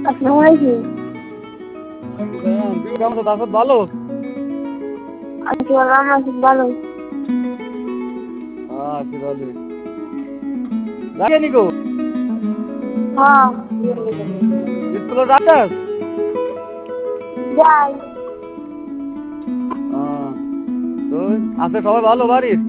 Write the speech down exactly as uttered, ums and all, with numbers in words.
আসসালামু আলাইকুম। তুই কেমন আছো? তারপর ভালো আছি বললাম আছি ভালো। আছি ভালো। রাখেনি গো হ্যাঁ স্কুলে যাচ্ছিস? যাই। তো আছে সবাই ভালো বাড়ির?